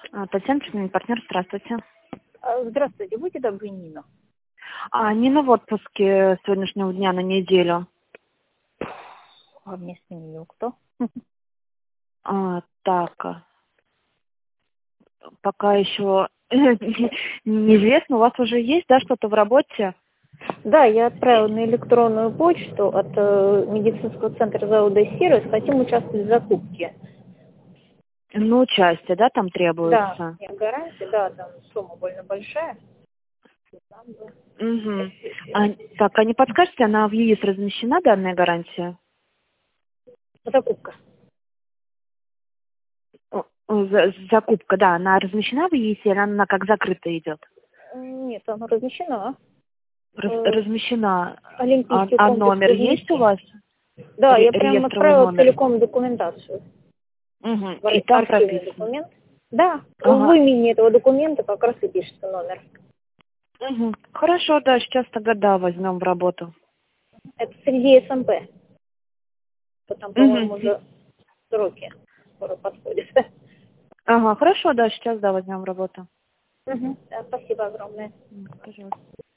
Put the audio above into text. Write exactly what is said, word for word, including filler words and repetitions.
А, Татьяна, партнер, здравствуйте. А, Здравствуйте, будьте добры, Нина. А, Нина в отпуске с сегодняшнего дня на неделю. А вместо нее кто? А, так, а, пока еще неизвестно, у вас уже есть, да, что-то в работе? Да, я отправила на электронную почту от э, медицинского центра завода «Сирос». Хотим участвовать в закупке. Ну, участие, да, там Да, требуется? нет гарантии, да, там сумма больно большая. Там, да. Угу. А, так, а не подскажете, она в ЕИС размещена, данная гарантия? Закупка. О, о, за- Закупка, да, она размещена в ЕИС, или она как закрытая идет? Нет, она размещена. Раз- Э, размещена. А, Олимпийский а комплекс номер есть у Кузнецкий. вас? Да, Ре- я прям реестровый отправила номер? целиком документацию. Угу. В ар- И там архивный прописано. документ. Да, в Ага. имени этого документа как раз и пишется номер. Угу. Хорошо, да, сейчас тогда да, возьмем в работу. Это среди СМП. Там, по-моему, Угу. уже сроки скоро подходят. Ага, хорошо, да, сейчас да, возьмем в работу. Мгм. Да, спасибо огромное. М, Пожалуйста.